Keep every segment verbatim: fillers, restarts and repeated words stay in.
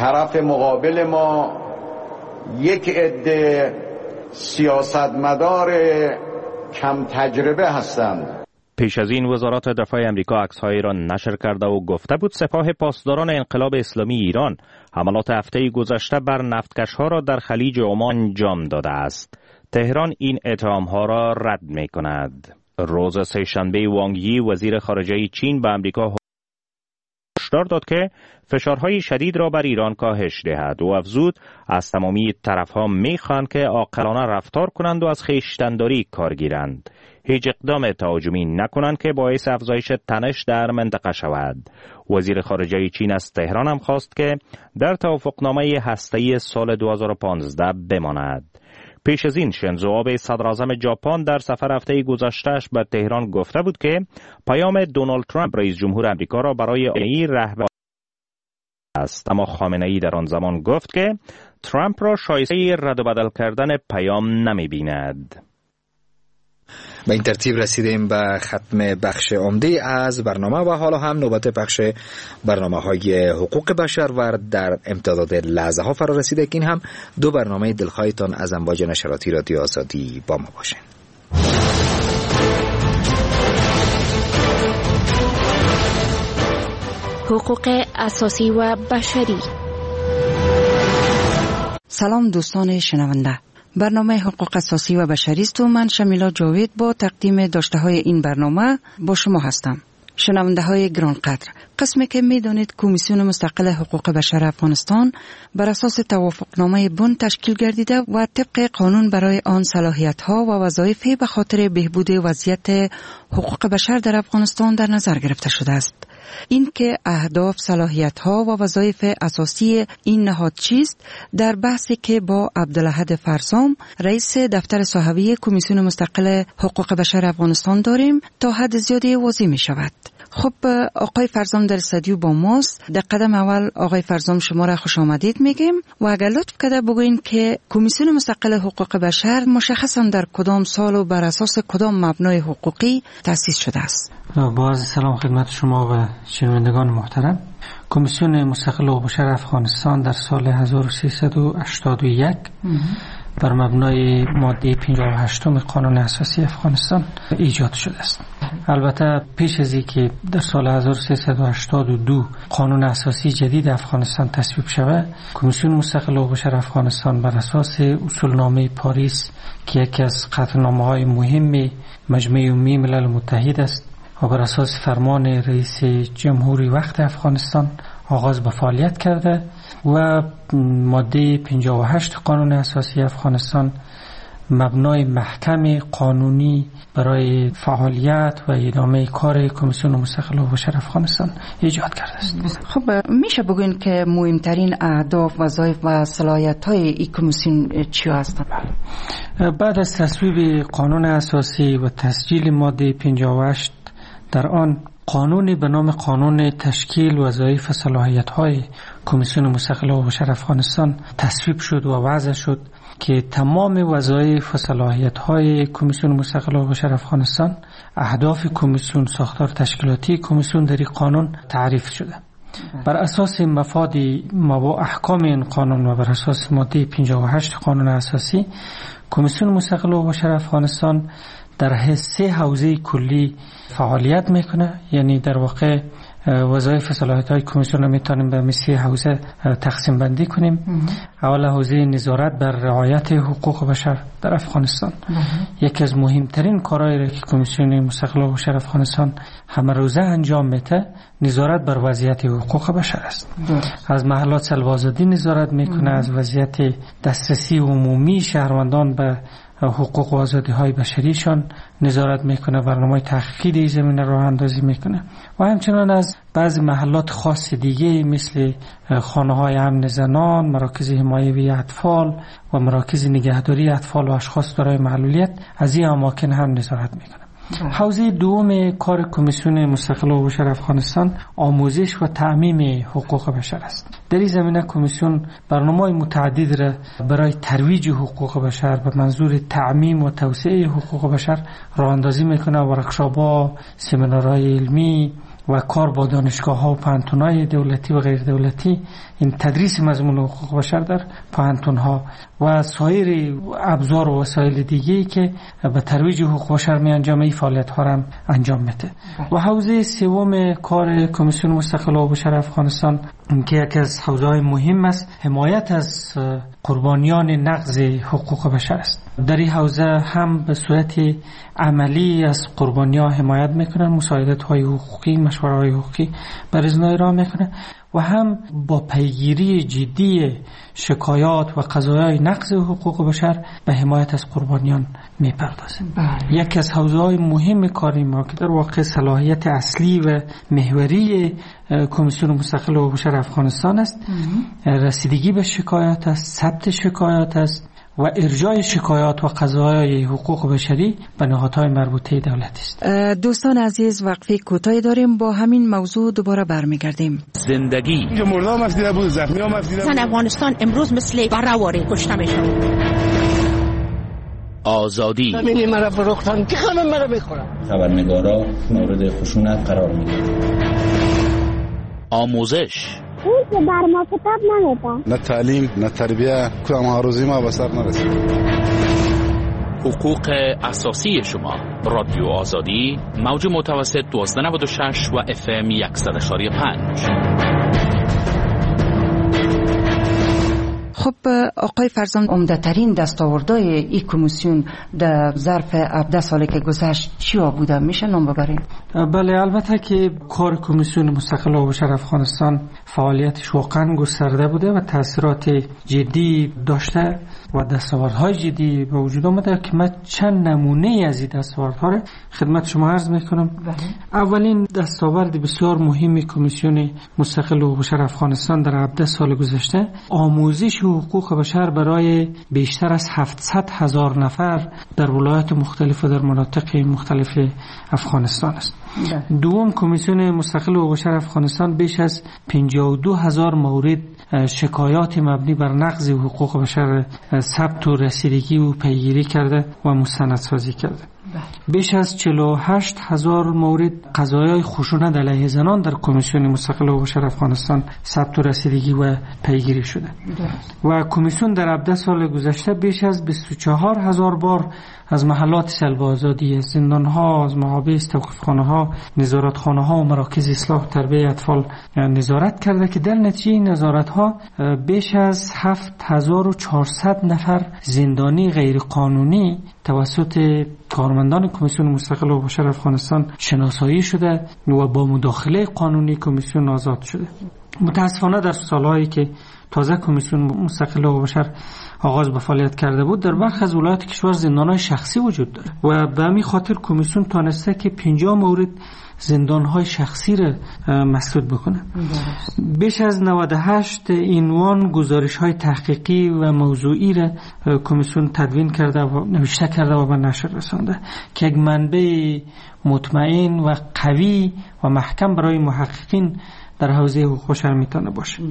طرف مقابل ما یک عده سیاستمدار کم تجربه هستند. پیش از این وزارت دفاع امریکا عکس‌هایی را نشر کرده و گفته بود سپاه پاسداران انقلاب اسلامی ایران حملات هفته گذشته بر نفتکش‌ها را در خلیج عمان انجام داده است. تهران این اتهام‌ها را رد می‌کند. روز سه‌شنبه وانگ یی وزیر خارجه چین به امریکا هشدار داد که فشارهای شدید را بر ایران کاهش دهد و افزود از تمامی طرف‌ها می‌خواهند که عاقلانه رفتار کنند و از خویشتن‌داری کار گیرند. هیچ اقدام تهاجمی نکنند که باعث افزایش تنش در منطقه شود. وزیر خارجه چین از تهران هم خواست که در توافقنامه هسته‌ای سال دو هزار و پانزده بماند. پیش از این شینزو آبه صدراعظم ژاپن در سفر هفته گذشته‌اش به تهران گفته بود که پیام دونالد ترامپ رئیس جمهور آمریکا را برای این رهبر است، اما خامنه‌ای در آن زمان گفت که ترامپ را شایسته رد و بدل کردن پیام نمی‌بیند. به این ترتیب رسیدیم به ختم بخش عمده از برنامه و حالا هم نوبت بخش برنامه های حقوق بشر و در امتداد لحظه ها فرا رسیده که این هم دو برنامه دلخواهتان از امواج نشراتی رادیو آزادی با ما باشین. حقوق اساسی و بشری. سلام دوستان شنونده، برنامه حقوق اساسی و بشری است و من شمیلا جاوید با تقدیم داشته های این برنامه با شما هستم. شنونده های گرانقدر، قسمی که می دانید کمیسیون مستقل حقوق بشر افغانستان بر اساس توافقنامه بن تشکیل گردیده و طبق قانون برای آن صلاحیت ها و وظایف به خاطر بهبود وضعیت حقوق بشر در افغانستان در نظر گرفته شده است. این که اهداف، صلاحیت ها و وظایف اساسی این نهاد چیست در بحثی که با عبدالاحد فرزام رئیس دفتر صحوی کمیسیون مستقل حقوق بشر افغانستان داریم تا حد زیادی واضح می شود. خب آقای فرزام در استودیو با ماست. در قدم اول آقای فرزام شما را خوش آمدید میگیم و اگر لطف کرده بگوین که کمیسیون مستقل حقوق بشر مشخصا در کدام سال و بر اساس کدام مبنای حقوقی تأسیس شده است؟ با عرض سلام خدمت شما و شنوندگان محترم. کمیسیون مستقل حقوق بشر افغانستان در سال هزار و سیصد و هشتاد و یک بر مبنای ماده پنجاه و هشت قانون اساسی افغانستان ایجاد شده است. البته پیش از اینکه در سال هزار و سیصد و هشتاد و دو قانون اساسی جدید افغانستان تصویب شود، کمیسیون مستقل حقوق بشر افغانستان بر اساس اصولنامه پاریس که یکی از قطعنامه‌های مهم مجمع عمومی ملل متحد است و بر اساس فرمان رئیس جمهوری وقت افغانستان آغاز به فعالیت کرده و ماده پنجاه و هشت قانون اساسی افغانستان مبنای محکم قانونی برای فعالیت و ادامه کار کمیسیون مستقل حقوق بشر افغانستان ایجاد کرده است. خب میشه بگوین که مهمترین اهداف، وظایف و صلاحیت‌های این کمیسیون چی هستند؟ بعد از تصویب قانون اساسی و تسجیل ماده پنجاه و هشت در آن قانونی به نام قانون تشکیل وظایف و صلاحیت‌های کمیسیون مستقل حقوق بشر افغانستان تصویب شد و وضع شد که تمام وظایف و صلاحیت‌های کمیسیون مستقل حقوق بشر افغانستان، اهداف کمیسیون، ساختار تشکیلاتی کمیسیون در این قانون تعریف شده. بر اساس مفاد و احکام این قانون و بر اساس ماده پنجاه و هشت قانون اساسی، کمیسیون مستقل حقوق بشر افغانستان در سه حوزه کلی فعالیت میکنه. یعنی در واقع وظایف و صلاحیت‌های کمیسیون رو میتونیم به سه حوزه تقسیم بندی کنیم. اول حوزه نظارت بر رعایت حقوق بشر در افغانستان. یکی از مهمترین کارهایی که کمیسیون مستقل حقوق بشر افغانستان همه روزه انجام میده نظارت بر وضعیت حقوق بشر است. از محلات سلوازادی نظارت میکنه، از وضعیت دسترسی عمومی شهروندان به حقوق و آزادی های بشریشان نظارت میکنه، برنامه تحقیقی در زمینه راه اندازی میکنه و همچنان از بعضی محلات خاص دیگه مثل خانه های امن زنان، مراکز حمایوی اطفال و مراکز نگهداری اطفال و اشخاص دارای معلولیت از این اماکن هم نظارت میکنه. حوزه دوم کار کمیسیون مستقل حقوق بشر افغانستان آموزش و تعمیم حقوق بشر است. در این زمینه کمیسیون برنامه‌های متعدد را برای ترویج حقوق بشر به منظور تعمیم و توسعه حقوق بشر راه اندازی میکنه. ورکشاپ‌ها، سمینارهای علمی و کار با دانشگاه ها و پانتونای دولتی و غیر دولتی، این تدریس مضمون حقوق بشر در پانتون ها و سایر ابزار و وسایل دیگه‌ای که به ترویج حقوق بشر می انجامه، این فعالیت ها را انجام میده. و حوزه سوم کار کمیسیون مستقل حقوق بشر افغانستان که یکی از حوزه‌های مهم است، حمایت از قربانیان نقض حقوق بشر است. در این حوزه هم به صورت عملی از قربانیان حمایت میکنن، مساعدت های حقوقی، مشورت های حقوقی بر ازنای را میکنن و هم با پیگیری جدی شکایات و قضایای نقض حقوق بشر به حمایت از قربانیان میپردازند. یکی از حوزه‌های مهم کاری ما که در واقع صلاحیت اصلی و محوری کمیسیون مستقل حقوق بشر افغانستان است، رسیدگی به شکایات است، ثبت شکایات است و ارجاع شکایات و قضایای حقوق بشری به نهادهای مربوطه دولت است. دوستان عزیز، وقفه کوتاهی داریم، با همین موضوع دوباره برمیگردیم. زندگی اینجا مرده هم افدیده بود، زخمی هم افدیده بود. افغانستان امروز مثل برآواره کشته میشه. آزادی همین مرا فروختن که همه مرا میخورن. خبرنگارا مورد خشونت قرار میگیرن. آموزش اون که بر ما کتاب نمیدن، نه تعلیم نه تربیه، کدام هروزی ما به سر نرسید. حقوق اساسی شما. رادیو آزادی، موج متوسط دوازده نود و شش و اف ام صد و یک و پنج. خب آقای فرزند، عمده‌ترین دستاوردهای این کمیسیون در ظرف هفده سالی که گذشت چیا بوده؟ میشه نام ببریم؟ بله، البته که کار کمیسیون مستقل حقوق بشر افغانستان فعالیتش واقعا گسترده بوده و تاثیرات جدی داشته و دستاوردهای جدی به وجود آمده که من چند نمونه از این دستاوردها را خدمت شما عرض میکنم. بله. اولین دستاورد بسیار مهمی کمیسیون مستقل حقوق بشر افغانستان در هفده سال گذشته آموزش حقوق بشر برای بیشتر از هفتصد هزار نفر در ولایات مختلف و در مناطق مختلف افغانستان است. ده. دوم، کمیسیون مستقل حقوق بشر افغانستان بیش از پنجاه و دو هزار مورد شکایات مبنی بر نقض حقوق بشر ثبت و رسیدگی و پیگیری کرده و مستندسازی کرده. بیش از چهل و هشت هزار مورد قضایای خشونت علیه زنان در کمیسیون مستقل حقوق بشر افغانستان ثبت و رسیدگی و پیگیری شده. و کمیسیون در هفده سال گذشته بیش از بیست و چهار هزار بار از محلات سلب آزادی، زندان‌ها، از محابس، توقیف‌خانه‌ها، نظارتخانه‌ها و مراکز اصلاح و تربیت اطفال نظارت کرده که در نتیجه این نظارت‌ها بیش از هفت هزار و چهارصد نفر زندانی غیرقانونی توسط کارمندان کمیسیون مستقل حقوق بشر افغانستان شناسایی شده و با مداخله قانونی کمیسیون آزاد شده. متاسفانه در سالهایی که تازه کمیسیون مستقل حقوق بشر آغاز به فعالیت کرده بود، در برخی از ولایات کشور زندان‌های شخصی وجود داره و به همین خاطر کمیسیون تونسته که پنجاه مورد زندان‌های شخصی را مسدود بکنه. بیش از نود و هشت عنوان گزارش‌های تحقیقی و موضوعی را کمیسیون تدوین کرده و نوشته کرده و به نشر رسانده که یک منبع مطمئن و قوی و محکم برای محققین در حوزه حقوق بشر میتونه باشه.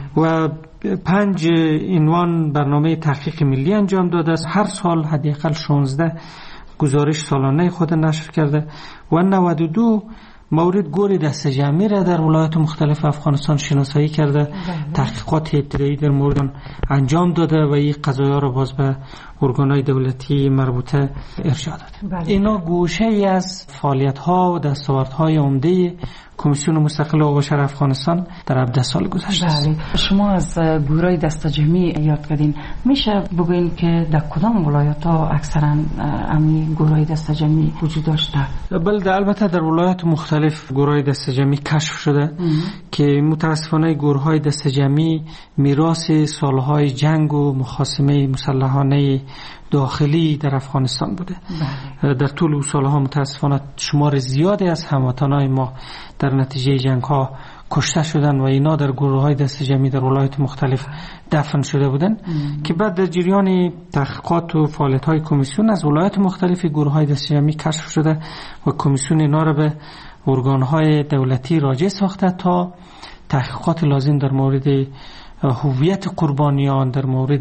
و پنج عنوان برنامه تحقیق ملی انجام داده است. هر سال حداقل شانزده گزارش سالانه خود نشر کرده و نود و دو مورد گور دست جمعی را در ولایات مختلف افغانستان شناسایی کرده. بله. تحقیقات ابتدایی در مورد انجام داده و این قضایا را باز به ارگان‌های دولتی مربوطه ارجاع داده. بله. اینا گوشه ای از فعالیت‌ها و دستاوردهای عمده کمیسیون مستقل حقوق بشر افغانستان در هفده سال گذشته است. بله. شما از گروهای دست جمعی یاد کردین، میشه بگوین که در کدام ولایت‌ها اکثرا امی گروهای دست جمعی وجود داشته؟ بله، البته در ولایات مختلف گروهای دست جمعی کشف شده ام. که متاسفانه گروهای دست جمعی میراث سالهای جنگ و مخاصمه مسلحانه داخلی در افغانستان بوده. بله. در طول اون سالها متاسفانه شمار زیادی از هموطنان ما در نتیجه جنگ ها کشته شدن و اینا در گروه های دست جمعی در ولایات مختلف دفن شده بودن ام. که بعد در جریان تحقیقات و فعالیت های کمیسیون از ولایات مختلف گروه های دست جمعی کشف شده و کمیسیون اینا را به ارگان های دولتی راجع ساخته تا تحقیقات لازم در مورد هویت قربانیان، در مورد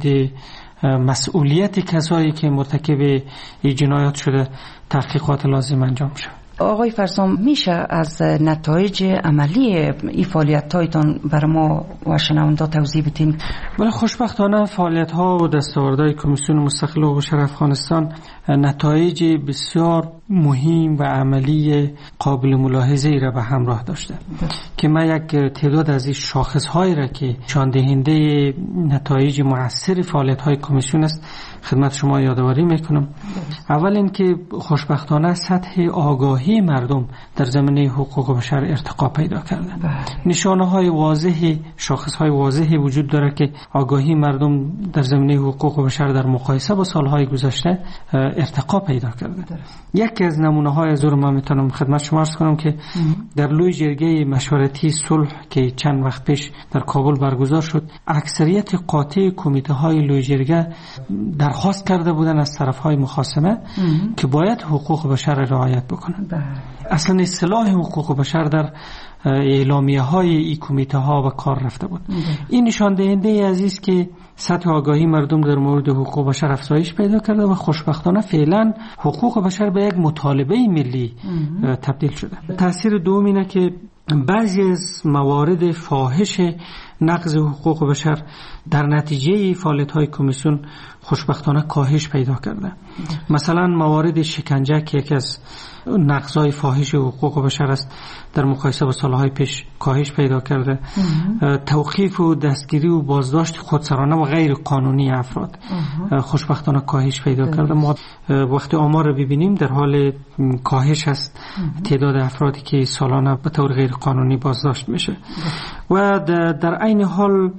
مسئولیت کسایی که مرتکب این جنایات شده تحقیقات لازم انجام شد. آقای فرسام، میشه از نتایج عملی این فعالیت‌هایتان بر ما و شنوندا توضیح بدین؟ بله، خوشبختانه فعالیت‌ها و دستاوردهای کمیسیون مستقل و بشر افغانستان نتایج بسیار مهم و عملی قابل ملاحظه ای را به همراه داشته که من یک تعداد از این شاخص‌هایی را که نشان دهنده نتایج مؤثر فعالیت‌های کمیسیون است خدمت شما یادآوری میکنم. اول اینکه خوشبختانه سطح آگاهی مردم در زمینه حقوق بشر ارتقا پیدا کرده. نشانه‌های واضح، شاخص‌های واضحی وجود داره که آگاهی مردم در زمینه حقوق بشر در مقایسه با سالهای گذشته ارتقا پیدا کرده. یکی از نمونه‌های از رو من میتونم خدمت شما عرض کنم که در لوی جرگه مشورتی صلح که چند وقت پیش در کابل برگزار شد، اکثریت قاطع کمیته‌های لوی جرگه درخواست کرده بودن از طرف‌های مخاصمه که باید حقوق بشر رعایت بکنند. اصلا اصطلاح حقوق بشر در اعلامیه های این کمیته ها و کار رفته بود. این نشان دهنده عزیز که سطح آگاهی مردم در مورد حقوق بشر افزایش پیدا کرده و خوشبختانه فعلا حقوق بشر به یک مطالبه ملی تبدیل شده. تاثیر دوم اینه که بعضی از موارد فاحش نقض حقوق بشر در نتیجه فعالیت‌های کمیسیون خوشبختانه کاهش پیدا کرده. مثلا موارد شکنجه که یکی از نقض‌های فاحش حقوق بشر است در مقایسه با سالهای پیش کاهش پیدا کرده. توقیف و دستگیری و بازداشت خودسرانه و غیر قانونی افراد خوشبختانه کاهش پیدا کرده. ما وقتی آمار رو ببینیم در حال کاهش است تعداد افرادی که سالانه به طور غیر قانونی بازداشت میشه و در عین حال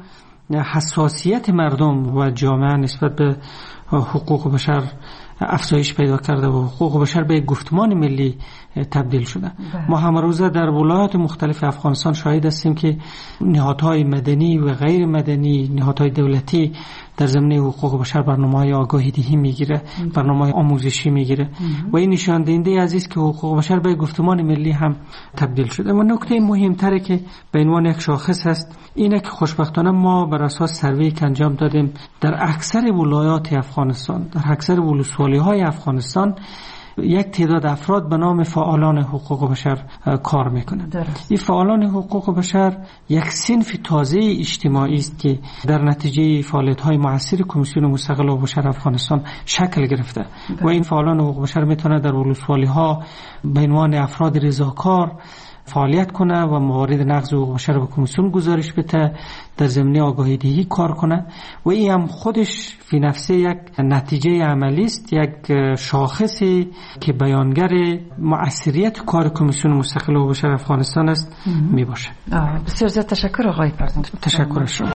حساسیت مردم و جامعه نسبت به حقوق بشر افزایش پیدا کرده و حقوق بشر به گفتمان ملی تبدیل شده. ما هم روزه در ولایات مختلف افغانستان شاهد هستیم که نهادهای مدنی و غیر مدنی، نهادهای دولتی در زمینه حقوق بشر برنامه‌های آگاهی دهی میگیره، برنامه‌های آموزشی میگیره و این نشان دهنده عزیز که حقوق بشر به گفتمان ملی هم تبدیل شده. و نکته مهم‌تره که به عنوان یک شاخص هست اینه که خوشبختانه ما بر اساس سروی که انجام دادیم در اکثر ولایات افغانستان، در اکثر ولسوالی‌های افغانستان یک تعداد افراد به نام فعالان حقوق بشر کار میکنند. این فعالان حقوق بشر یک صنف تازه اجتماعی است که در نتیجه فعالیت‌های مؤثر کمیسیون مستقل و بشر افغانستان شکل گرفته ده. و این فعالان حقوق بشر میتونه در ولسوالی‌ها به عنوان افراد رضاکار فعالیت کنه و موارد نقض حقوق بشر به کمیسیون گزارش بده، در زمینه آگاهی دهی کار کنه و این هم خودش فی نفسه یک نتیجه عملی است، یک شاخصی که بیانگر مؤثریت کار کمیسیون مستقل و بشر افغانستان است می باشه. بسیار زیاد تشکر آقای فرزند. تشکر شما.